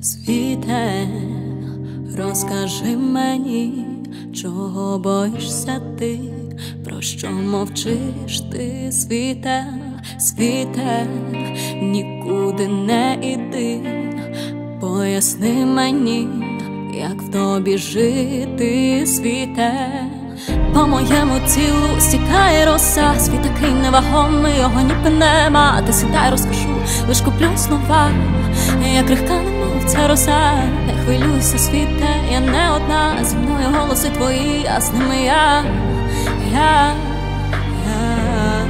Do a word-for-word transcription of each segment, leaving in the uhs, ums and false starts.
Світе, розкажи мені, чого боїшся ти, про що мовчиш ти, світе, світе, нікуди не іди, поясни мені, як в тобі жити, світе. По моєму тілу стікає роса, світ такий невагомий, його ніби нема. Ти сідай, розкажу, лиш куплю слова, я крихка, немов ця роса. Не хвилюйся, світе, я не одна, зі мною голоси твої, а з ними я, я, я.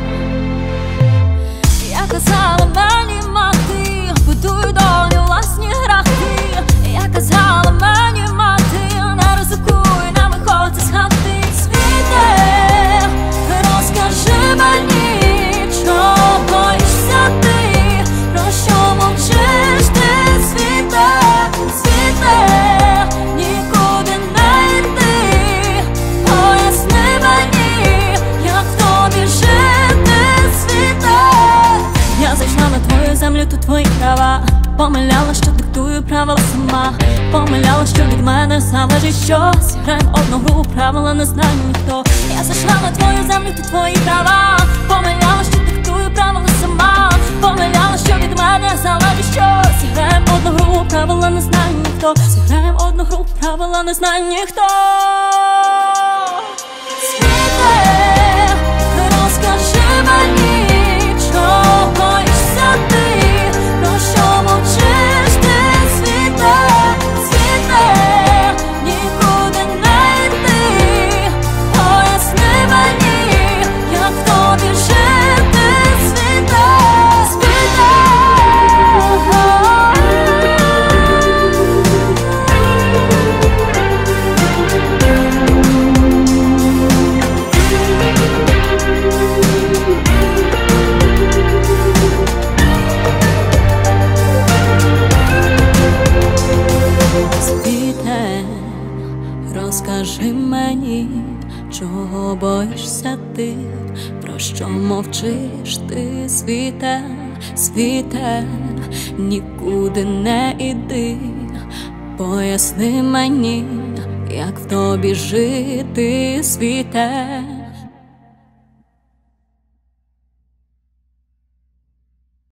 Я казала мені мати, будуй доню власні грахи. Я казала мені мати, не ризикуй, не виходь з хати. Світе, розкажи мені, чого боїшся ти, про що мовчиш ти, світе, світе, нікуди не йди, поясни мені, як в тобі жити, світе. Я зайшла на твою землю, тут твої права, помиляла, що диктую правила сама, помиляла, що від мене залежить щось. Граєм одну гру, правила не знає ніхто. Я зайшла на твою землю, тут твої права, помиляла, що диктую правила сама, помиляла, що від мене залежить щось. Граєм одну гру, правила не знає ніхто. Граєм одну гру, правила не знає ніхто. Світе, розкажи мені, чого боїшся ти, про що мовчиш ти, світе, світе, нікуди не йди, поясни мені, як в тобі жити, світе, світе. Світе, розкажи мені, чого боїшся ти, про що мовчиш ти, світе, світе, нікуди не іди, поясни мені, як в тобі жити, світе.